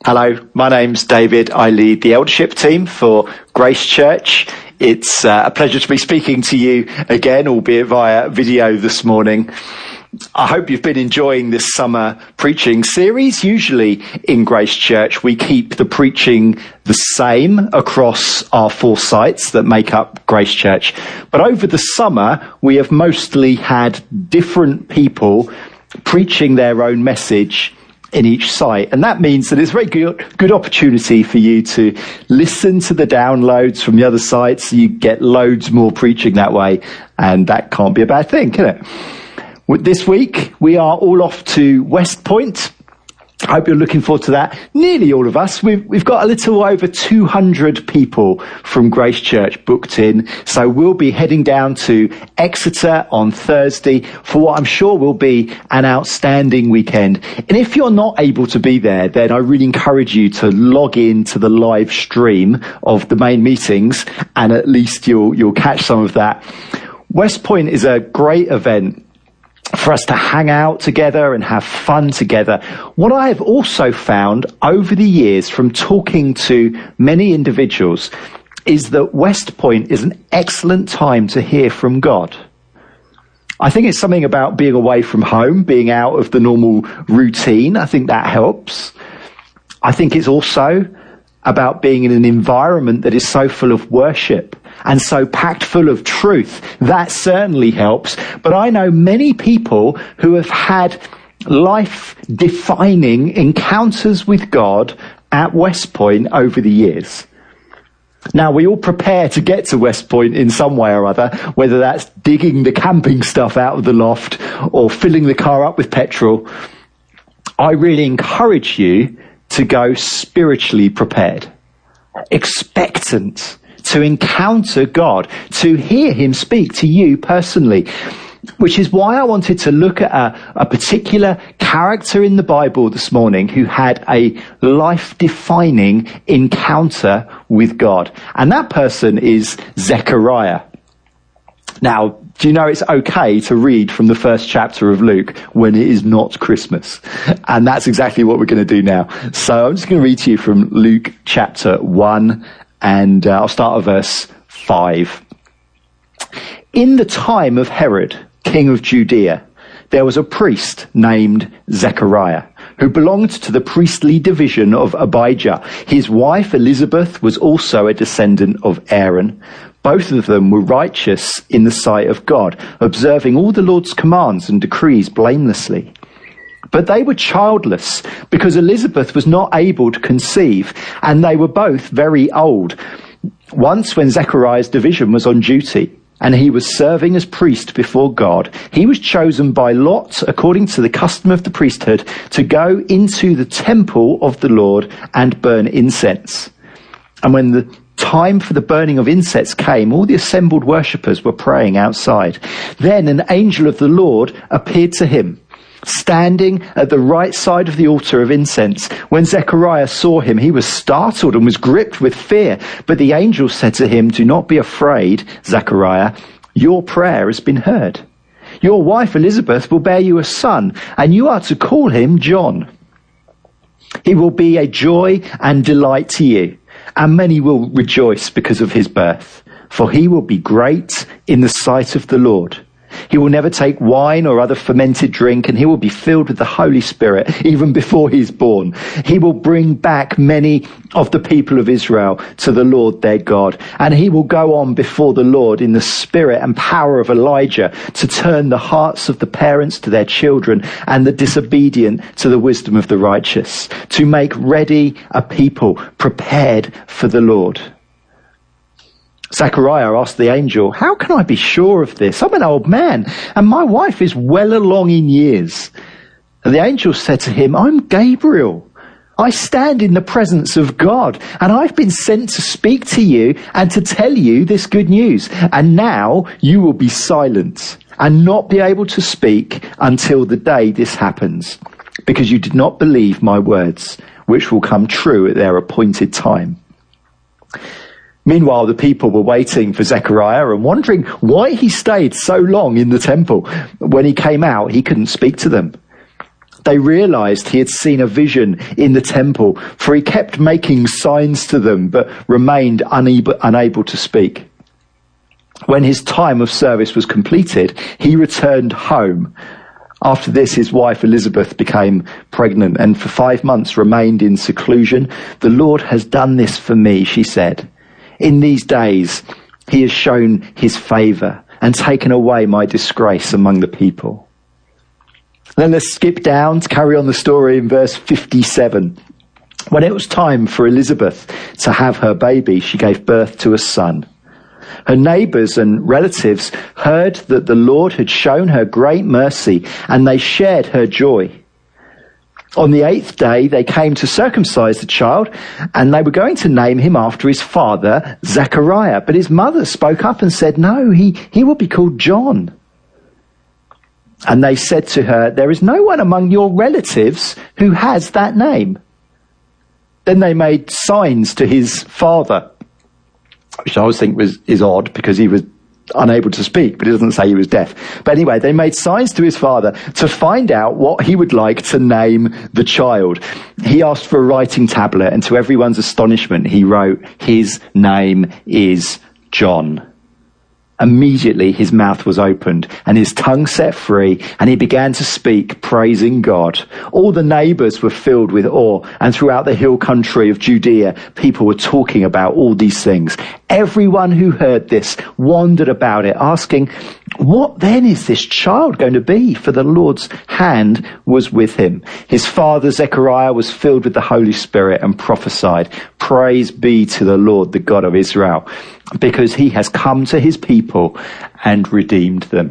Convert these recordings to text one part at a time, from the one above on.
Hello, my name's David. I lead the eldership team for Grace Church. It's a pleasure to be speaking to you again, albeit via video this morning. I hope you've been enjoying this summer preaching series. Usually in Grace Church, we keep the preaching the same across our 4 sites that make up Grace Church. But over the summer, we have mostly had different people preaching their own message in each site. And that means that it's a very good opportunity for you to listen to the downloads from the other sites. You get loads more preaching that way. And that can't be a bad thing, can it? This week, we are all off to West Point. I hope you're looking forward to that. Nearly all of us. We've got a little over 200 people from Grace Church booked in. So we'll be heading down to Exeter on Thursday for what I'm sure will be an outstanding weekend. And if you're not able to be there, then I really encourage you to log in to the live stream of the main meetings, and at least you'll catch some of that. West Point is a great event for us to hang out together and have fun together. What I have also found over the years from talking to many individuals is that West Point is an excellent time to hear from God. I think it's something about being away from home, being out of the normal routine. I think that helps. I think it's also about being in an environment that is so full of worship and so packed full of truth. That certainly helps. But I know many people who have had life-defining encounters with God at West Point over the years. Now, we all prepare to get to West Point in some way or other, whether that's digging the camping stuff out of the loft or filling the car up with petrol. I really encourage you to go spiritually prepared, expectant to encounter God, to hear him speak to you personally, which is why I wanted to look at a particular character in the Bible this morning who had a life-defining encounter with God. And that person is Zechariah. Now, do you know it's okay to read from the first chapter of Luke when it is not Christmas? And that's exactly what we're going to do now. So I'm just going to read to you from Luke chapter 1, and I'll start at verse 5. In the time of Herod, king of Judea, there was a priest named Zechariah, who belonged to the priestly division of Abijah. His wife Elizabeth was also a descendant of Aaron. Both of them were righteous in the sight of God, observing all the Lord's commands and decrees blamelessly. But they were childless because Elizabeth was not able to conceive, and they were both very old. Once when Zechariah's division was on duty, and he was serving as priest before God, he was chosen by lot, according to the custom of the priesthood, to go into the temple of the Lord and burn incense. And when the time for the burning of incense came, all the assembled worshippers were praying outside. Then an angel of the Lord appeared to him, standing at the right side of the altar of incense. When Zechariah saw him, he was startled and was gripped with fear. But the angel said to him, "Do not be afraid, Zechariah. Your prayer has been heard. Your wife Elizabeth will bear you a son, and you are to call him John. He will be a joy and delight to you, and many will rejoice because of his birth. For he will be great in the sight of the Lord. He will never take wine or other fermented drink, and he will be filled with the Holy Spirit even before he is born. He will bring back many of the people of Israel to the Lord their God, and he will go on before the Lord in the spirit and power of Elijah to turn the hearts of the parents to their children and the disobedient to the wisdom of the righteous, to make ready a people prepared for the Lord." Zechariah asked the angel, "How can I be sure of this? I'm an old man, and my wife is well along in years." And the angel said to him, "I'm Gabriel. I stand in the presence of God, and I've been sent to speak to you and to tell you this good news. And now you will be silent and not be able to speak until the day this happens, because you did not believe my words, which will come true at their appointed time." Meanwhile, the people were waiting for Zechariah and wondering why he stayed so long in the temple. When he came out, he couldn't speak to them. They realized he had seen a vision in the temple, for he kept making signs to them, but remained unable to speak. When his time of service was completed, he returned home. After this, his wife Elizabeth became pregnant and for 5 months remained in seclusion. "The Lord has done this for me," she said. "In these days, he has shown his favour and taken away my disgrace among the people." Then let's skip down to carry on the story in verse 57. When it was time for Elizabeth to have her baby, she gave birth to a son. Her neighbours and relatives heard that the Lord had shown her great mercy, and they shared her joy. On the 8th day, they came to circumcise the child, and they were going to name him after his father, Zechariah. But his mother spoke up and said, "No, he will be called John." And they said to her, "There is no one among your relatives who has that name." Then they made signs to his father, which I always think is odd because he was unable to speak, but it doesn't say he was deaf. But anyway, they made signs to his father to find out what he would like to name the child. He asked for a writing tablet, and to everyone's astonishment, he wrote, "His name is John." Immediately his mouth was opened and his tongue set free, and he began to speak, praising God. All the neighbours were filled with awe, and throughout the hill country of Judea, people were talking about all these things. Everyone who heard this wondered about it, asking, "What then is this child going to be?" For the Lord's hand was with him. His father Zechariah was filled with the Holy Spirit and prophesied, "Praise be to the Lord, the God of Israel, because he has come to his people and redeemed them."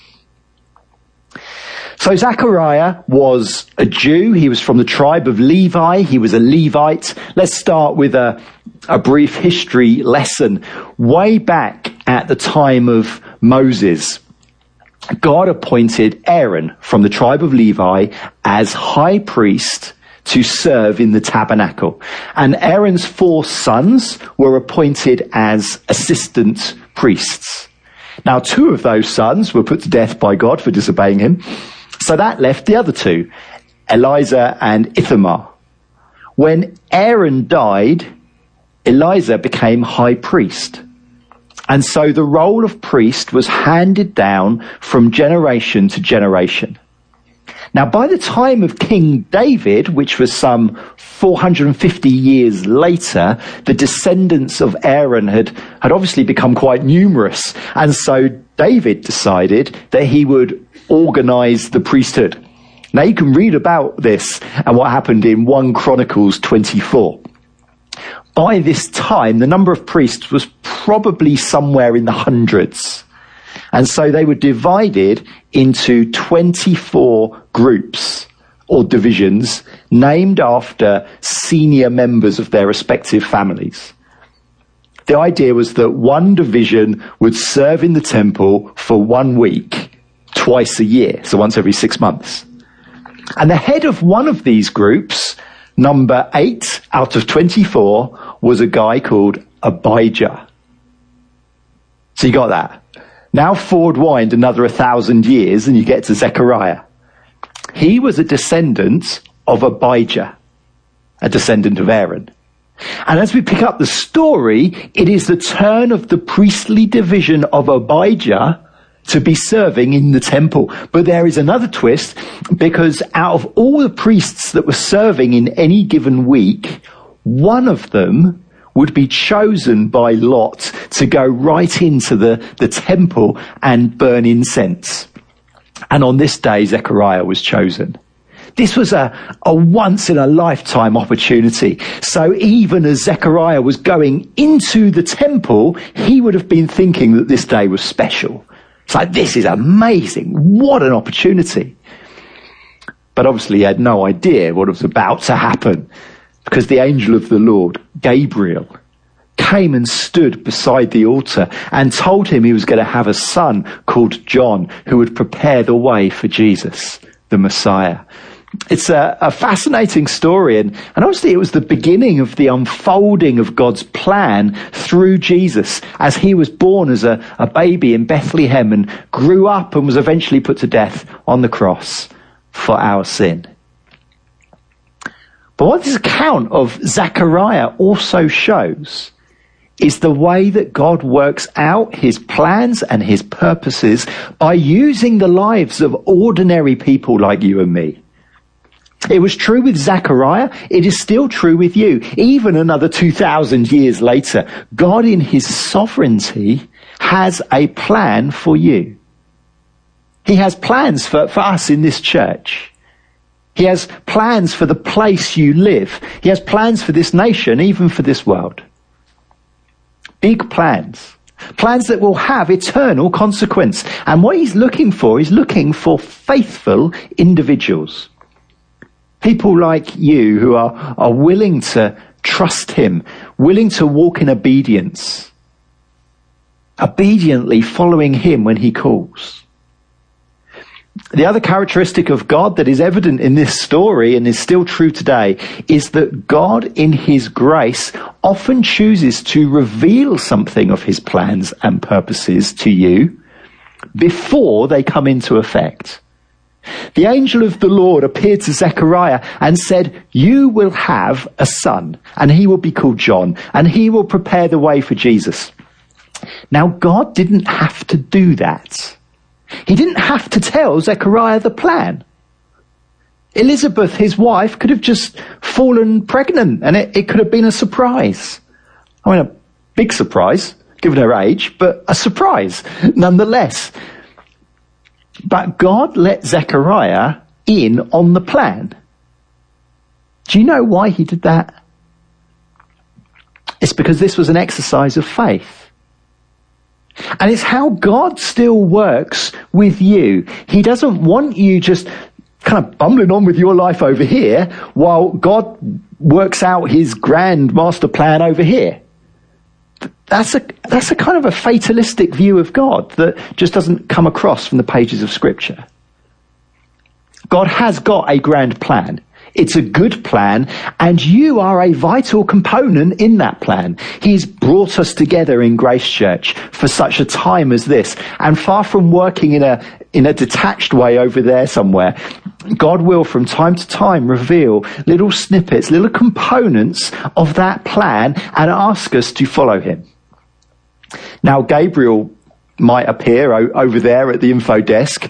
So Zechariah was a Jew. He was from the tribe of Levi. He was a Levite. Let's start with a brief history lesson. Way back at the time of Moses, God appointed Aaron from the tribe of Levi as high priest to serve in the tabernacle. And Aaron's 4 sons were appointed as assistant priests. Now, 2 of those sons were put to death by God for disobeying him. So that left the other 2, Eleazar and Ithamar. When Aaron died, Eleazar became high priest. And so the role of priest was handed down from generation to generation. Now, by the time of King David, which was some 450 years later, the descendants of Aaron had obviously become quite numerous. And so David decided that he would organize the priesthood. Now, you can read about this and what happened in 1 Chronicles 24. By this time, the number of priests was probably somewhere in the hundreds. And so they were divided into 24 groups or divisions named after senior members of their respective families. The idea was that one division would serve in the temple for 1 week, twice a year, so once every 6 months. And the head of one of these groups, number 8 out of 24, was a guy called Abijah. So you got that. Now forward wind another 1,000 years and you get to Zechariah. He was a descendant of Abijah, a descendant of Aaron. And as we pick up the story, it is the turn of the priestly division of Abijah to be serving in the temple. But there is another twist, because out of all the priests that were serving in any given week, one of them would be chosen by lot to go right into the temple and burn incense. And on this day, Zechariah was chosen. This was a once-in-a-lifetime opportunity. So even as Zechariah was going into the temple, he would have been thinking that this day was special. It's like, this is amazing. What an opportunity. But obviously he had no idea what was about to happen, because the angel of the Lord, Gabriel, came and stood beside the altar and told him he was going to have a son called John, who would prepare the way for Jesus, the Messiah. It's a fascinating story, and obviously it was the beginning of the unfolding of God's plan through Jesus, as he was born as a baby in Bethlehem and grew up and was eventually put to death on the cross for our sin. But what this account of Zechariah also shows is the way that God works out his plans and his purposes by using the lives of ordinary people like you and me. It was true with Zechariah. It is still true with you. Even another 2,000 years later, God in his sovereignty has a plan for you. He has plans for us in this church. He has plans for the place you live. He has plans for this nation, even for this world. Big plans. Plans that will have eternal consequence. And what he's looking for faithful individuals. People like you who are willing to trust him, willing to walk in obedience, obediently following him when he calls. The other characteristic of God that is evident in this story and is still true today is that God in his grace often chooses to reveal something of his plans and purposes to you before they come into effect. The angel of the Lord appeared to Zechariah and said, "You will have a son, and he will be called John, and he will prepare the way for Jesus." Now, God didn't have to do that. He didn't have to tell Zechariah the plan. Elizabeth, his wife, could have just fallen pregnant, and it could have been a surprise. I mean, a big surprise, given her age, but a surprise nonetheless. But God let Zechariah in on the plan. Do you know why he did that? It's because this was an exercise of faith. And it's how God still works with you. He doesn't want you just kind of bumbling on with your life over here while God works out his grand master plan over here. That's a kind of a fatalistic view of God that just doesn't come across from the pages of Scripture. God has got a grand plan. It's a good plan, and you are a vital component in that plan. He's brought us together in Grace Church for such a time as this, and far from working in a detached way over there somewhere, God will from time to time reveal little snippets, little components of that plan and ask us to follow him. Now, Gabriel might appear over there at the info desk,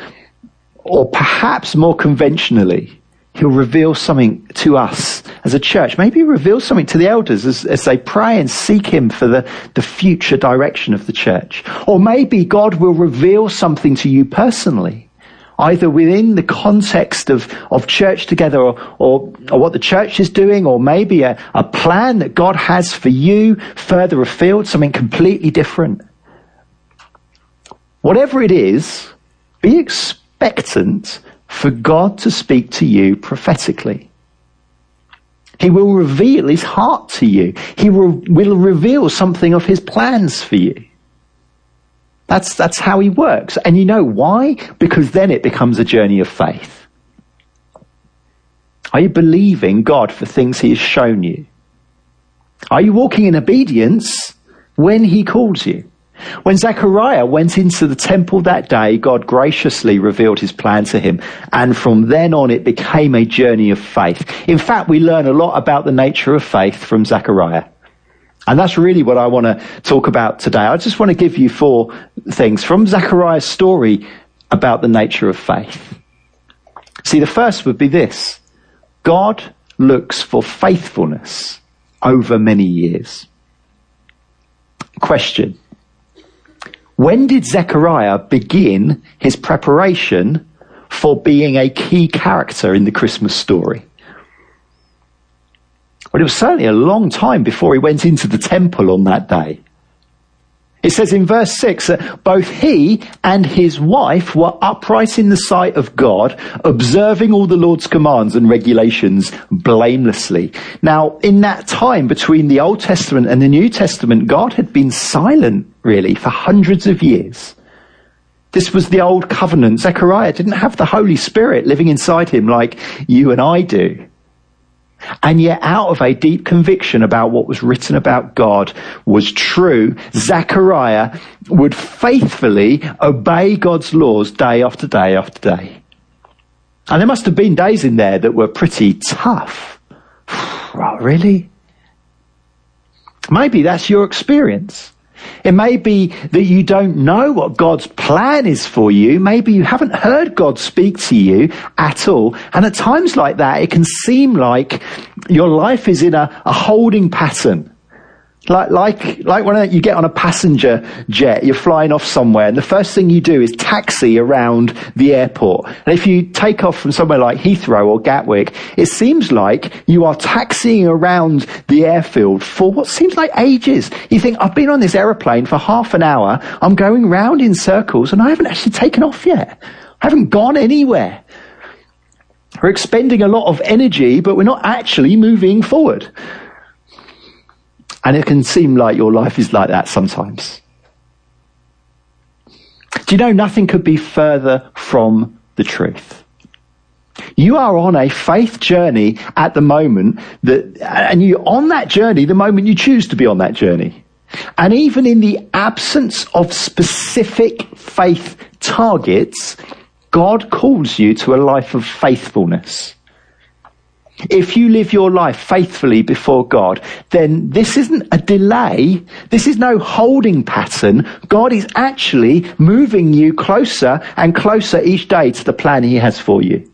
or perhaps more conventionally, he'll reveal something to us as a church. Maybe reveal something to the elders as they pray and seek him for the future direction of the church. Or maybe God will reveal something to you personally, either within the context of church together or what the church is doing, or maybe a plan that God has for you further afield, something completely different. Whatever it is, be expectant for God to speak to you prophetically. He will reveal his heart to you. He will reveal something of his plans for you. That's how he works. And you know why? Because then it becomes a journey of faith. Are you believing God for things he has shown you? Are you walking in obedience when he calls you? When Zechariah went into the temple that day, God graciously revealed his plan to him. And from then on, it became a journey of faith. In fact, we learn a lot about the nature of faith from Zechariah. And that's really what I want to talk about today. I just want to give you 4 things from Zechariah's story about the nature of faith. See, the first would be this. God looks for faithfulness over many years. Question. When did Zechariah begin his preparation for being a key character in the Christmas story? Well, it was certainly a long time before he went into the temple on that day. It says in verse 6 that both he and his wife were upright in the sight of God, observing all the Lord's commands and regulations blamelessly. Now, in that time between the Old Testament and the New Testament, God had been silent, really, for hundreds of years. This was the Old Covenant. Zechariah didn't have the Holy Spirit living inside him like you and I do. And yet, out of a deep conviction about what was written about God was true, Zechariah would faithfully obey God's laws day after day after day. And there must have been days in there that were pretty tough. really? Maybe that's your experience. It may be that you don't know what God's plan is for you. Maybe you haven't heard God speak to you at all. And at times like that, it can seem like your life is in a holding pattern. Like when you get on a passenger jet, you're flying off somewhere, and the first thing you do is taxi around the airport. And if you take off from somewhere like Heathrow or Gatwick, it seems like you are taxiing around the airfield for what seems like ages. You think, I've been on this aeroplane for half an hour, I'm going round in circles, and I haven't actually taken off yet. I haven't gone anywhere. We're expending a lot of energy, but we're not actually moving forward. And it can seem like your life is like that sometimes. Do you know, nothing could be further from the truth. You are on a faith journey at the moment, and you're on that journey the moment you choose to be on that journey. And even in the absence of specific faith targets, God calls you to a life of faithfulness. If you live your life faithfully before God, then this isn't a delay. This is no holding pattern. God is actually moving you closer and closer each day to the plan he has for you.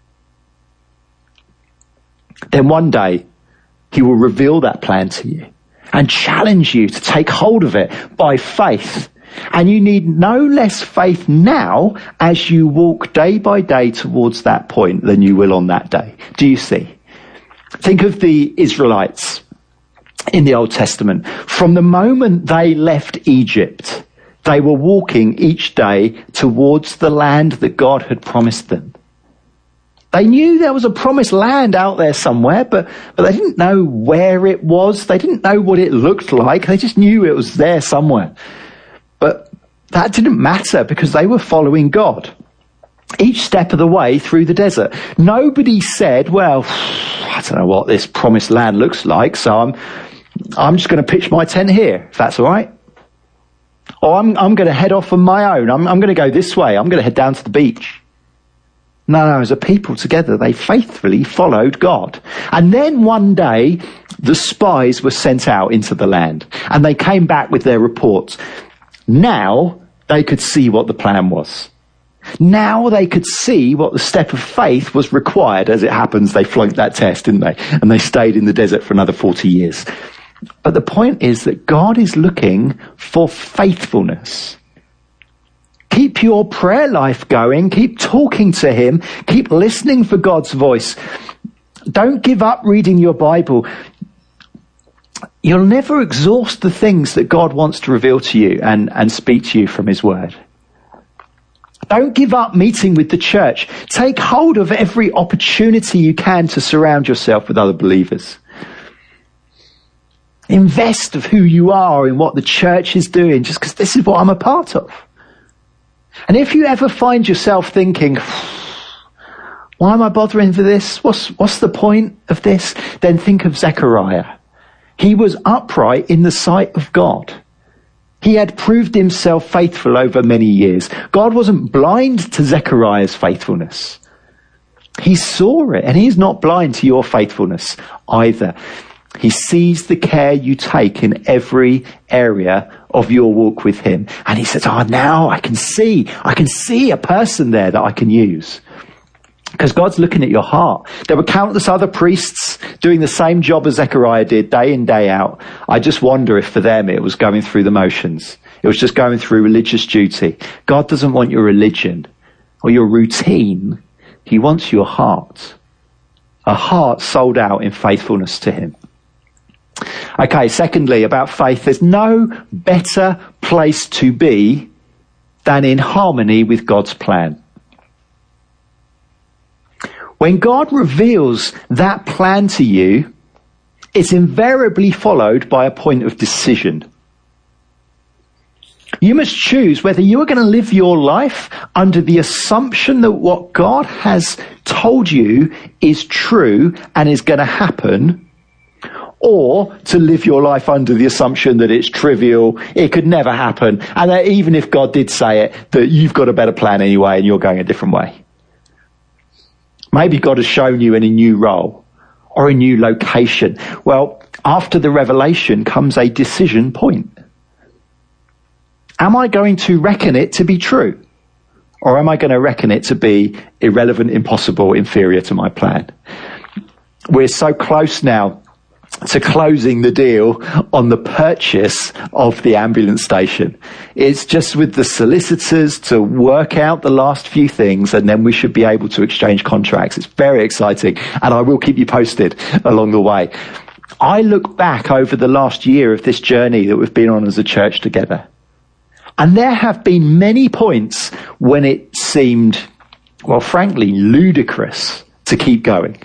Then one day, he will reveal that plan to you and challenge you to take hold of it by faith. And you need no less faith now as you walk day by day towards that point than you will on that day. Do you see? Think of the Israelites in the Old Testament. From the moment they left Egypt, they were walking each day towards the land that God had promised them. They knew there was a promised land out there somewhere, but they didn't know where it was. They didn't know what it looked like. They just knew it was there somewhere. But that didn't matter because they were following God each step of the way through the desert. Nobody said, well, I don't know what this promised land looks like, so I'm just going to pitch my tent here, if that's all right. Or I'm going to head off on my own. I'm going to go this way. I'm going to head down to the beach. No, as a people together, they faithfully followed God. And then one day, the spies were sent out into the land, and they came back with their reports. Now they could see what the plan was. Now they could see what the step of faith was required. As it happens, they flunked that test, didn't they? And they stayed in the desert for another 40 years. But the point is that God is looking for faithfulness. Keep your prayer life going. Keep talking to him. Keep listening for God's voice. Don't give up reading your Bible. You'll never exhaust the things that God wants to reveal to you and speak to you from his word. Don't give up meeting with the church. Take hold of every opportunity you can to surround yourself with other believers. Invest of who you are in what the church is doing, just because this is what I'm a part of. And if you ever find yourself thinking, why am I bothering for this? What's the point of this? Then think of Zechariah. He was upright in the sight of God. He had proved himself faithful over many years. God wasn't blind to Zechariah's faithfulness. He saw it, and he's not blind to your faithfulness either. He sees the care you take in every area of your walk with him. And he says, now I can see a person there that I can use. Because God's looking at your heart. There were countless other priests doing the same job as Zechariah did day in, day out. I just wonder if for them it was going through the motions. It was just going through religious duty. God doesn't want your religion or your routine. He wants your heart. A heart sold out in faithfulness to him. Okay, secondly, about faith, there's no better place to be than in harmony with God's plan. When God reveals that plan to you, it's invariably followed by a point of decision. You must choose whether you are going to live your life under the assumption that what God has told you is true and is going to happen, or to live your life under the assumption that it's trivial, it could never happen, and that even if God did say it, that you've got a better plan anyway and you're going a different way. Maybe God has shown you in a new role, or a new location? Well, after the revelation comes a decision point. Am I going to reckon it to be true? Or am I going to reckon it to be irrelevant, impossible, inferior to my plan? We're so close now to closing the deal on the purchase of the ambulance station. It's just with the solicitors to work out the last few things, and then we should be able to exchange contracts. It's very exciting, and I will keep you posted along the way. I look back over the last year of this journey that we've been on as a church together, and there have been many points when it seemed, well, frankly, ludicrous to keep going.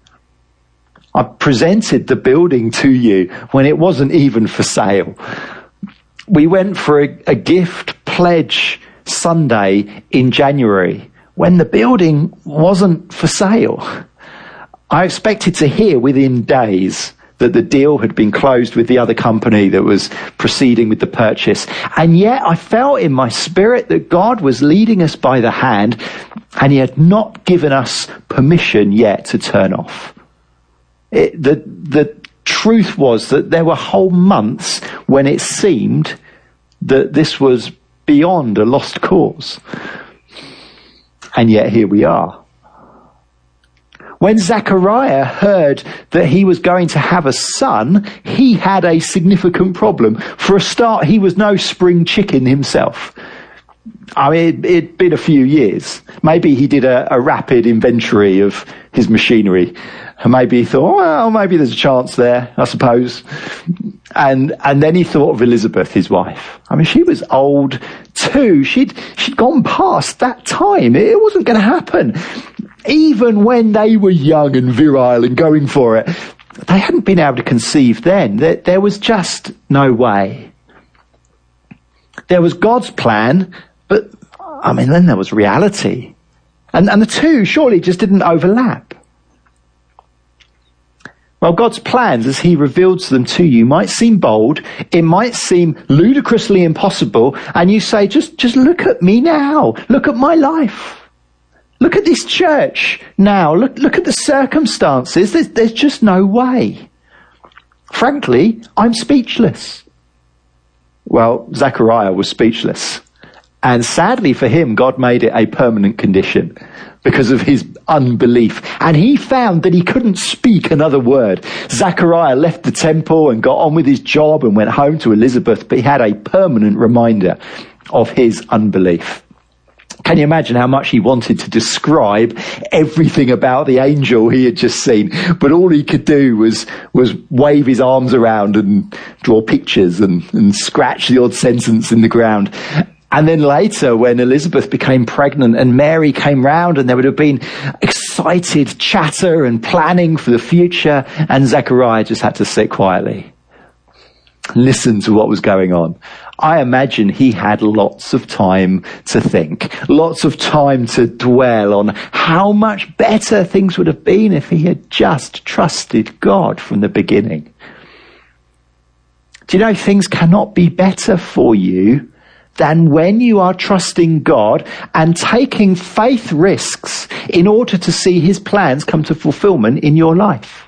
I presented the building to you when it wasn't even for sale. We went for a gift pledge Sunday in January when the building wasn't for sale. I expected to hear within days that the deal had been closed with the other company that was proceeding with the purchase. And yet I felt in my spirit that God was leading us by the hand, and he had not given us permission yet to turn off. The truth was that there were whole months when it seemed that this was beyond a lost cause. And yet here we are. When Zechariah heard that he was going to have a son, he had a significant problem. For a start, he was no spring chicken himself. I mean, it'd been a few years. Maybe he did a rapid inventory of his machinery. And maybe he thought, well, maybe there's a chance there, I suppose. And then he thought of Elizabeth, his wife. I mean, she was old too. She'd gone past that time. It wasn't going to happen. Even when they were young and virile and going for it, they hadn't been able to conceive then. There was just no way. There was God's plan, but, I mean, then there was reality. And the two surely just didn't overlap. Well, God's plans, as he reveals them to you, might seem bold. It might seem ludicrously impossible. And you say, just look at me now. Look at my life. Look at this church now. Look at the circumstances. There's just no way. Frankly, I'm speechless. Well, Zechariah was speechless. And sadly for him, God made it a permanent condition because of his unbelief. And he found that he couldn't speak another word. Zechariah left the temple and got on with his job and went home to Elizabeth, but he had a permanent reminder of his unbelief. Can you imagine how much he wanted to describe everything about the angel he had just seen? But all he could do was wave his arms around and draw pictures and scratch the odd sentence in the ground. And then later, when Elizabeth became pregnant and Mary came round, and there would have been excited chatter and planning for the future, and Zechariah just had to sit quietly, listen to what was going on. I imagine he had lots of time to think, lots of time to dwell on how much better things would have been if he had just trusted God from the beginning. Do you know things cannot be better for you than when you are trusting God and taking faith risks in order to see his plans come to fulfillment in your life?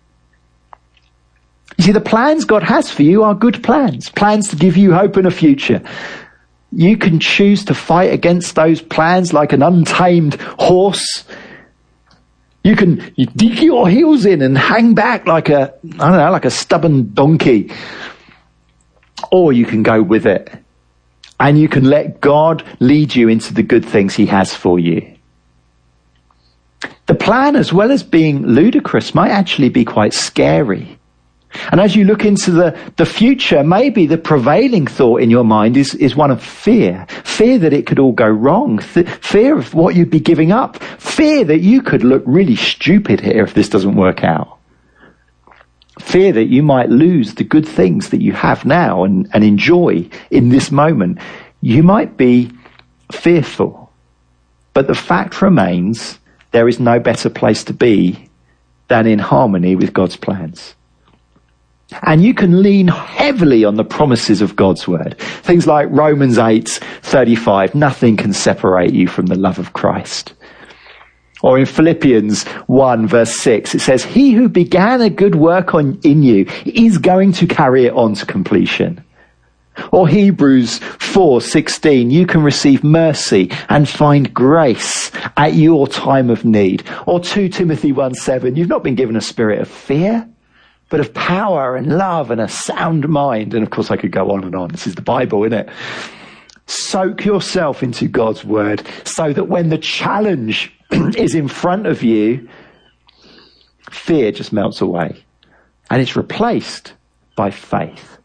You see, the plans God has for you are good plans, plans to give you hope and a future. You can choose to fight against those plans like an untamed horse. You dig your heels in and hang back like a stubborn donkey. Or you can go with it. And you can let God lead you into the good things he has for you. The plan, as well as being ludicrous, might actually be quite scary. And as you look into the future, maybe the prevailing thought in your mind is one of fear. Fear that it could all go wrong. Fear of what you'd be giving up. Fear that you could look really stupid here if this doesn't work out. Fear that you might lose the good things that you have now and enjoy in this moment. You might be fearful. But the fact remains, there is no better place to be than in harmony with God's plans. And you can lean heavily on the promises of God's word. Things like Romans 8:35, nothing can separate you from the love of Christ. Or in Philippians 1 verse 6, it says, he who began a good work in you is going to carry it on to completion. Or Hebrews 4:16, you can receive mercy and find grace at your time of need. Or 2 Timothy 1:7, you've not been given a spirit of fear, but of power and love and a sound mind. And of course I could go on and on. This is the Bible, isn't it? Soak yourself into God's word so that when the challenge is in front of you, fear just melts away and it's replaced by faith.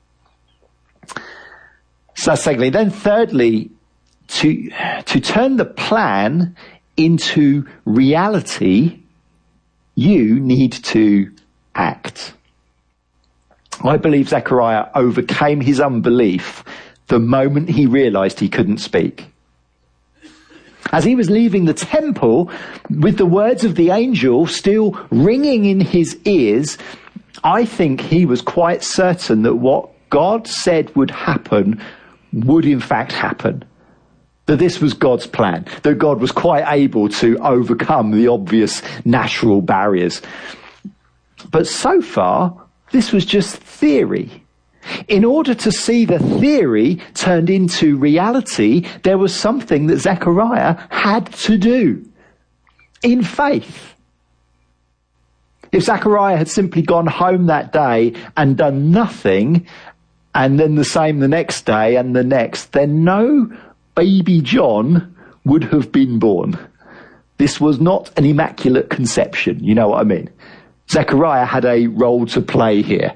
So secondly, then thirdly, to turn the plan into reality, you need to act. I believe Zechariah overcame his unbelief the moment he realized he couldn't speak. As he was leaving the temple, with the words of the angel still ringing in his ears, I think he was quite certain that what God said would happen would in fact happen. That this was God's plan. That God was quite able to overcome the obvious natural barriers. But so far, this was just theory. In order to see the theory turned into reality, there was something that Zechariah had to do in faith. If Zechariah had simply gone home that day and done nothing, and then the same the next day and the next, then no baby John would have been born. This was not an immaculate conception, you know what I mean? Zechariah had a role to play here.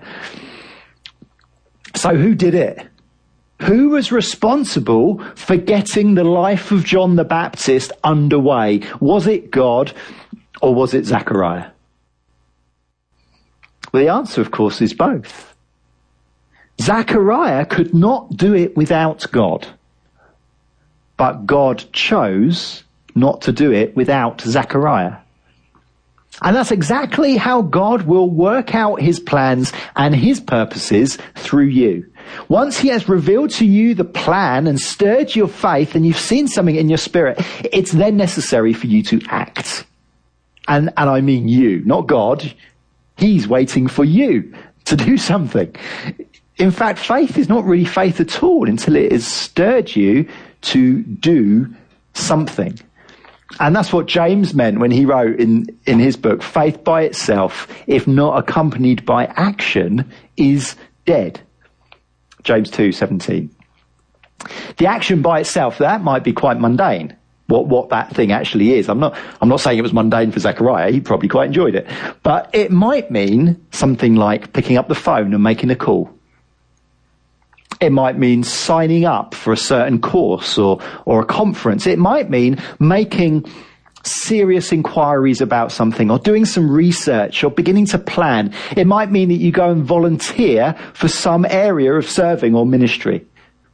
So who did it? Who was responsible for getting the life of John the Baptist underway? Was it God or was it Zechariah? Well, the answer, of course, is both. Zechariah could not do it without God, but God chose not to do it without Zechariah. And that's exactly how God will work out his plans and his purposes through you. Once he has revealed to you the plan and stirred your faith and you've seen something in your spirit, it's then necessary for you to act. And I mean you, not God. He's waiting for you to do something. In fact, faith is not really faith at all until it has stirred you to do something. And that's what James meant when he wrote in his book, faith by itself, if not accompanied by action, is dead. James 2:17. The action by itself, that might be quite mundane, what that thing actually is. I'm not saying it was mundane for Zechariah. He probably quite enjoyed it. But it might mean something like picking up the phone and making a call. It might mean signing up for a certain course or a conference. It might mean making serious inquiries about something or doing some research or beginning to plan. It might mean that you go and volunteer for some area of serving or ministry.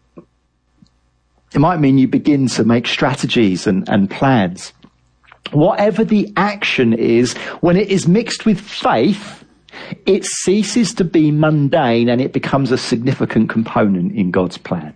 It might mean you begin to make strategies and plans. Whatever the action is, when it is mixed with faith, it ceases to be mundane and it becomes a significant component in God's plan.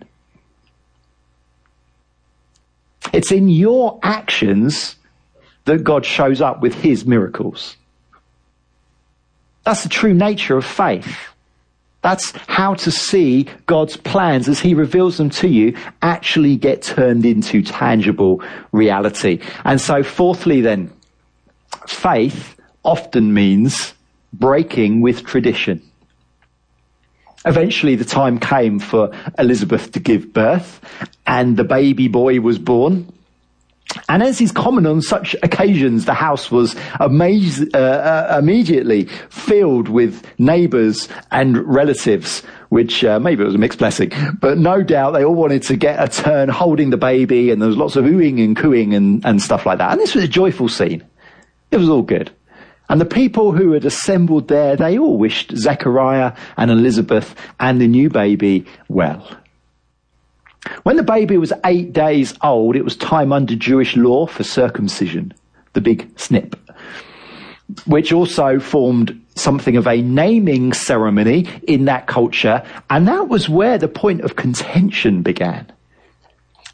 It's in your actions that God shows up with his miracles. That's the true nature of faith. That's how to see God's plans as he reveals them to you actually get turned into tangible reality. And so fourthly then, faith often means breaking with tradition. Eventually the time came for Elizabeth to give birth and the baby boy was born. And as is common on such occasions, the house was immediately filled with neighbours and relatives, which maybe it was a mixed blessing, but no doubt they all wanted to get a turn holding the baby, and there was lots of oohing and cooing and stuff like that. And this was a joyful scene. It was all good. And the people who had assembled there, they all wished Zechariah and Elizabeth and the new baby well. When the baby was 8 days old, it was time under Jewish law for circumcision, the big snip, which also formed something of a naming ceremony in that culture. And that was where the point of contention began.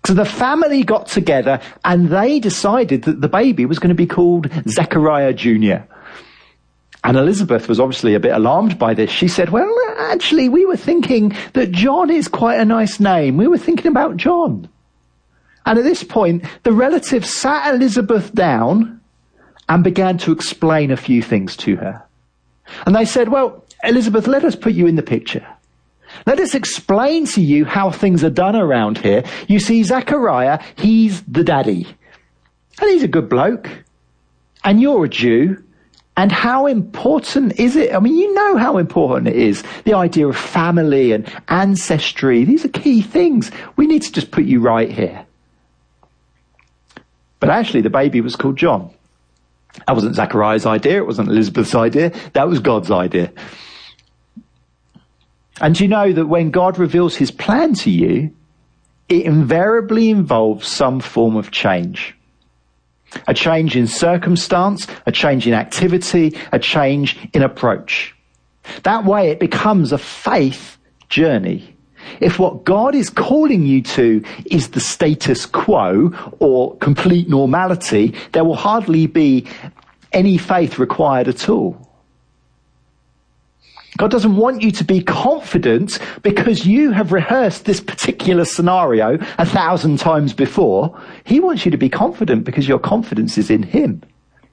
So the family got together and they decided that the baby was going to be called Zechariah Jr. And Elizabeth was obviously a bit alarmed by this. She said, well, actually, we were thinking that John is quite a nice name. We were thinking about John. And at this point, the relatives sat Elizabeth down and began to explain a few things to her. And they said, well, Elizabeth, let us put you in the picture. Let us explain to you how things are done around here. You see, Zechariah, he's the daddy. And he's a good bloke. And you're a Jew. And how important is it? I mean, you know how important it is. The idea of family and ancestry. These are key things. We need to just put you right here. But actually, the baby was called John. That wasn't Zechariah's idea. It wasn't Elizabeth's idea. That was God's idea. And you know that when God reveals his plan to you, it invariably involves some form of change. A change in circumstance, a change in activity, a change in approach. That way it becomes a faith journey. If what God is calling you to is the status quo or complete normality, there will hardly be any faith required at all. God doesn't want you to be confident because you have rehearsed this particular scenario 1,000 times before. He wants you to be confident because your confidence is in him.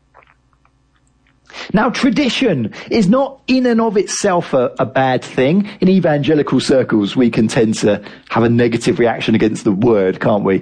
Now, tradition is not in and of itself a bad thing. In evangelical circles, we can tend to have a negative reaction against the word, can't we?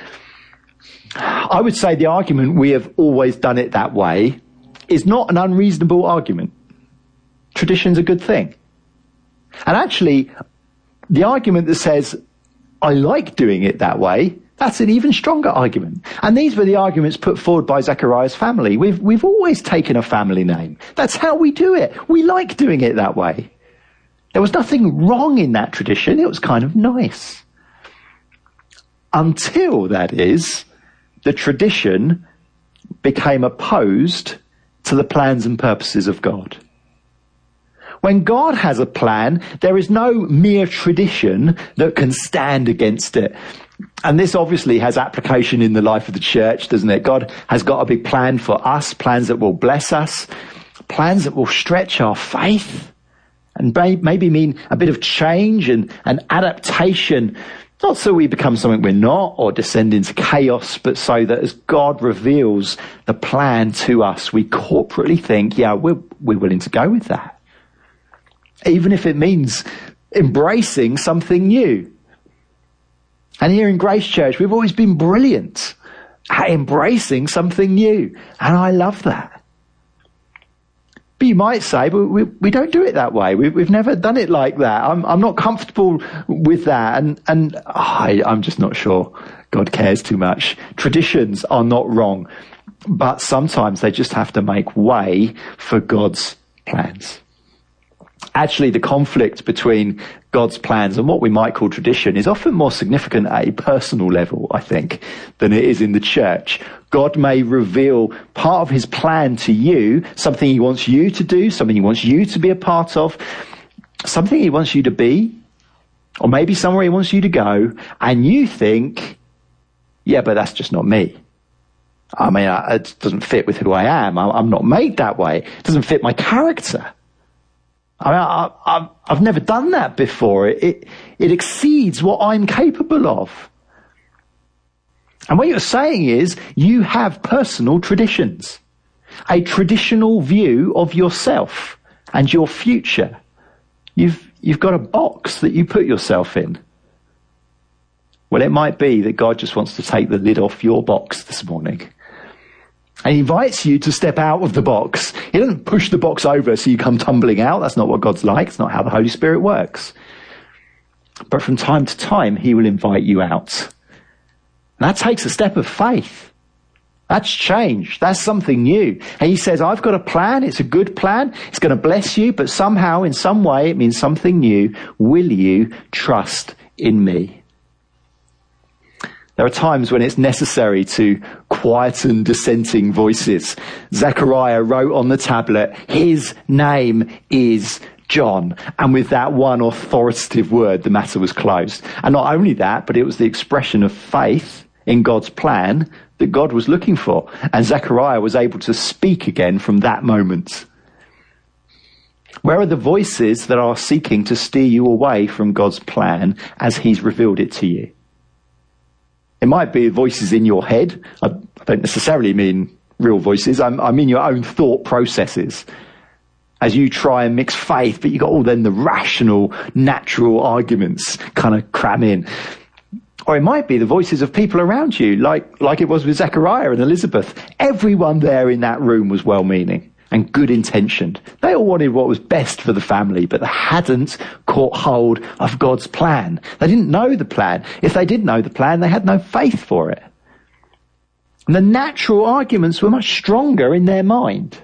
I would say the argument, we have always done it that way, is not an unreasonable argument. Tradition's a good thing. And actually, the argument that says, I like doing it that way, that's an even stronger argument. And these were the arguments put forward by Zechariah's family. We've always taken a family name. That's how we do it. We like doing it that way. There was nothing wrong in that tradition. It was kind of nice. Until, that is, the tradition became opposed to the plans and purposes of God. When God has a plan, there is no mere tradition that can stand against it. And this obviously has application in the life of the church, doesn't it? God has got a big plan for us, plans that will bless us, plans that will stretch our faith, and maybe mean a bit of change and adaptation, not so we become something we're not or descend into chaos, but so that as God reveals the plan to us, we corporately think, yeah, we're willing to go with that. Even if it means embracing something new. And here in Grace Church, we've always been brilliant at embracing something new. And I love that. But you might say, but we don't do it that way. We've never done it like that. I'm not comfortable with that. And I'm just not sure God cares too much. Traditions are not wrong. But sometimes they just have to make way for God's plans. Actually, the conflict between God's plans and what we might call tradition is often more significant at a personal level, I think, than it is in the church. God may reveal part of his plan to you, something he wants you to do, something he wants you to be a part of, something he wants you to be, or maybe somewhere he wants you to go, and you think, yeah, but that's just not me. I mean, it doesn't fit with who I am. I'm not made that way. It doesn't fit my character. I mean, I've never done that before. It exceeds what I'm capable of. And what you're saying is you have personal traditions, a traditional view of yourself and your future. You've got a box that you put yourself in. Well, it might be that God just wants to take the lid off your box this morning. And he invites you to step out of the box. He doesn't push the box over so you come tumbling out. That's not what God's like. It's not how the Holy Spirit works. But from time to time, he will invite you out. And that takes a step of faith. That's change. That's something new. And he says, I've got a plan. It's a good plan. It's going to bless you. But somehow, in some way, it means something new. Will you trust in me? There are times when it's necessary to quieten dissenting voices. Zechariah wrote on the tablet, his name is John. And with that one authoritative word, the matter was closed. And not only that, but it was the expression of faith in God's plan that God was looking for. And Zechariah was able to speak again from that moment. Where are the voices that are seeking to steer you away from God's plan as he's revealed it to you? It might be voices in your head. I don't necessarily mean real voices. I mean your own thought processes. As you try and mix faith, but you've got all then the rational, natural arguments kind of cram in. Or it might be the voices of people around you, like it was with Zechariah and Elizabeth. Everyone there in that room was well-meaning and good-intentioned. They all wanted what was best for the family, but they hadn't caught hold of God's plan. They didn't know the plan. If they did know the plan, they had no faith for it. And the natural arguments were much stronger in their mind.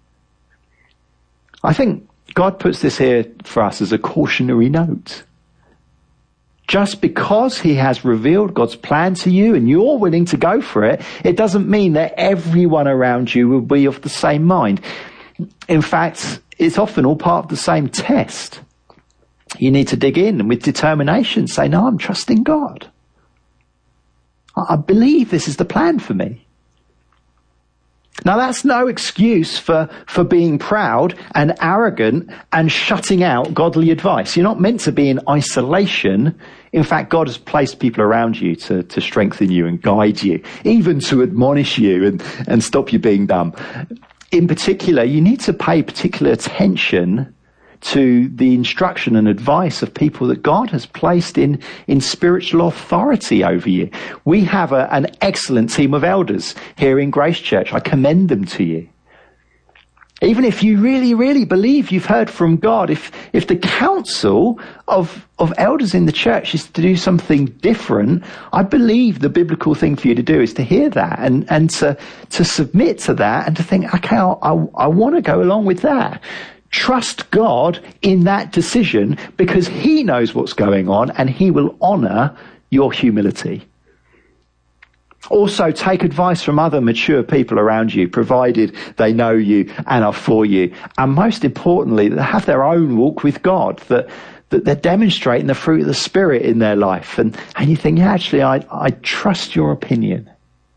I think God puts this here for us as a cautionary note. Just because he has revealed God's plan to you and you're willing to go for it, it doesn't mean that everyone around you will be of the same mind. In fact, it's often all part of the same test. You need to dig in and with determination say, no, I'm trusting God. I believe this is the plan for me. Now, that's no excuse for being proud and arrogant and shutting out godly advice. You're not meant to be in isolation. In fact, God has placed people around you to strengthen you and guide you, even to admonish you and stop you being dumb. In particular, you need to pay particular attention to the instruction and advice of people that God has placed in spiritual authority over you. We have an excellent team of elders here in Grace Church. I commend them to you. Even if you really, really believe you've heard from God, if the counsel of elders in the church is to do something different, I believe the biblical thing for you to do is to hear that and to submit to that and to think, okay, I want to go along with that. Trust God in that decision because he knows what's going on and he will honour your humility. Also, take advice from other mature people around you, provided they know you and are for you. And most importantly, they have their own walk with God, that they're demonstrating the fruit of the Spirit in their life. And you think, yeah, actually, I trust your opinion.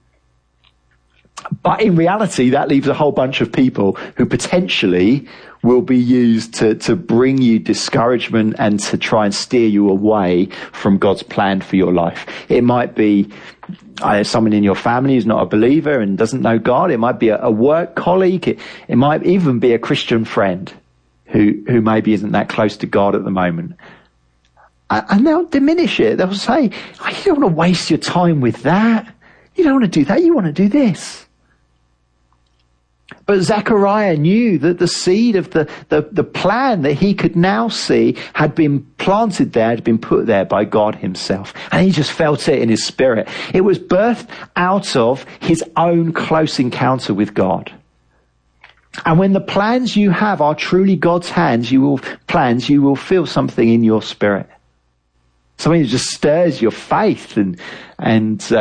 But in reality, that leaves a whole bunch of people who potentially will be used to bring you discouragement and to try and steer you away from God's plan for your life. It might be someone in your family who's not a believer and doesn't know God. It might be a work colleague. It might even be a Christian friend who maybe isn't that close to God at the moment. And they'll diminish it. They'll say, you don't want to waste your time with that. You don't want to do that. You want to do this. But Zechariah knew that the seed of the plan that he could now see had been planted there, had been put there by God himself. And he just felt it in his spirit. It was birthed out of his own close encounter with God. And when the plans you have are truly God's you will feel something in your spirit. Something that just stirs your faith and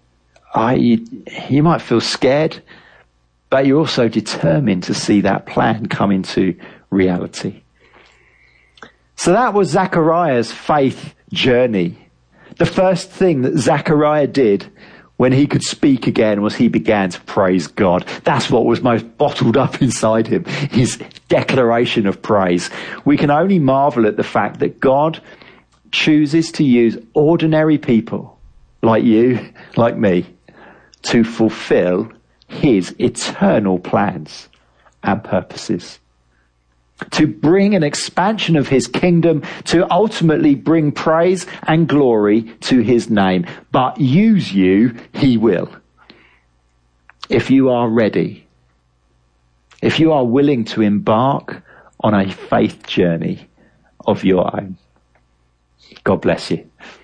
you might feel scared, but you're also determined to see that plan come into reality. So that was Zechariah's faith journey. The first thing that Zechariah did when he could speak again was he began to praise God. That's what was most bottled up inside him, his declaration of praise. We can only marvel at the fact that God chooses to use ordinary people like you, like me, to fulfill his eternal plans and purposes. To bring an expansion of his kingdom, to ultimately bring praise and glory to his name. But use you, he will. If you are ready, if you are willing to embark on a faith journey of your own. God bless you.